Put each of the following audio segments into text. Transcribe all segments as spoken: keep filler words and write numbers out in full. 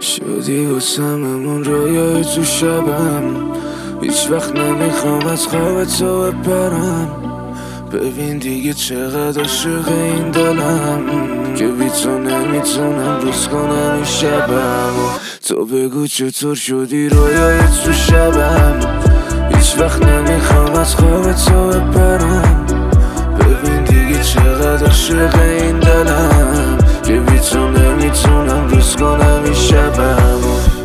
شدی واسممون رویای تو شبم، هیچ وقت نمیخوام از خواب تو بپرم. ببین دیگه چقدر عاشق این دلم که بی تو نمیتونم روز کنم این شبم. تو بگو چطور شدی رویای تو شبم، هیچ وقت نمیخوام از خواب تو بپرم. ببین دیگه چقدر عاشق این دلم که بی تو نمیتونم روز کنم این شبم.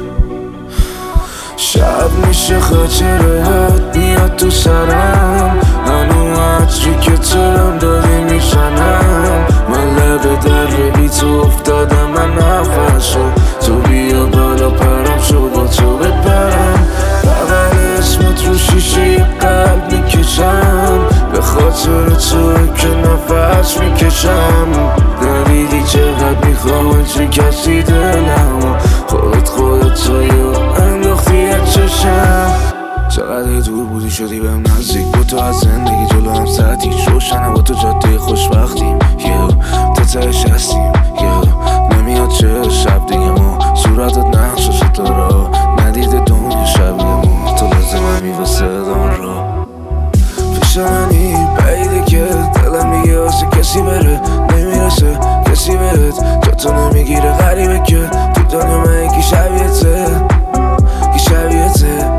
شب میشه خاطرات میاد تو سرم، هنو عطری که ترم داری میشنم. من لب در بی تو افتادم، من نفسو تو بیا بالا پرم شو با تو بپرم. بغل اسمت رو شیشه قلب میکشم، به خاطر تو که نفس میکشم. ندیدی چقدر میخوام چه کسی دلم، خودت خودت تویو انداختی از چشم. چقدر دور بودی شدی بهم نزدیک، با تو از زندگی جلو هم ساعتی روشنه، با تو جاده خوشبختیم یه تا تهش هستیم یه نمیاد چه شب دیگه ما صورتت نقش و ستاره ندیده دنیا شبیه تو لازم همی واسه دان را پیش منی بعیده که دلم میگه واسه کسی بره نمیرسه کسی بهت جا تو نمیگیره غریبه که تو دنیا من یکی شبیهته کی شبیهته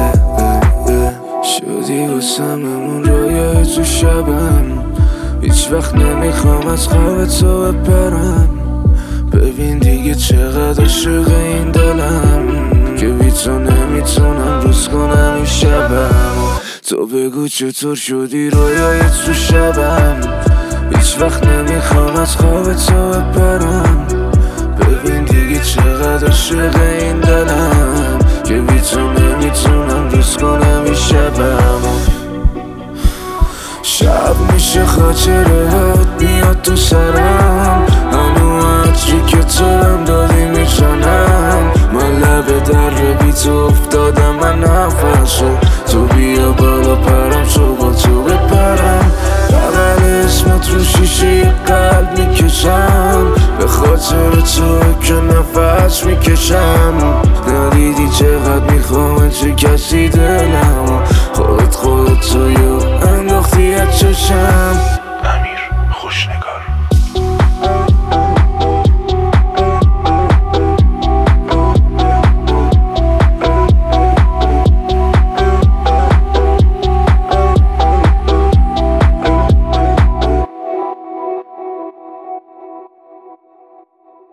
شدی واسممون رویای تو شبم، هیچ وقت نمیخوام از خواب تو بپرم. ببین دیگه چقدر عاشق این دلم که بی تو نمیتونم روز کنم این شبم. تو بگو چطور شدی رویای تو شبم، هیچ وقت نمیخوام از خواب تو بپرم. ببین دیگه چقدر عاشق این دلم که بی تو نمیتونم روز کنم این شبم. شب میشه خاطرات میاد تو سرم، هنو عطری که ترم داری میشنم. من لب در بی تو افتادم، من نفسو تو بیا بالا پرم شو با تو بپرم. بغل اسمت رو شیشه قلب میکشم، به خاطر تو که نفس میکشم. ندیدی چه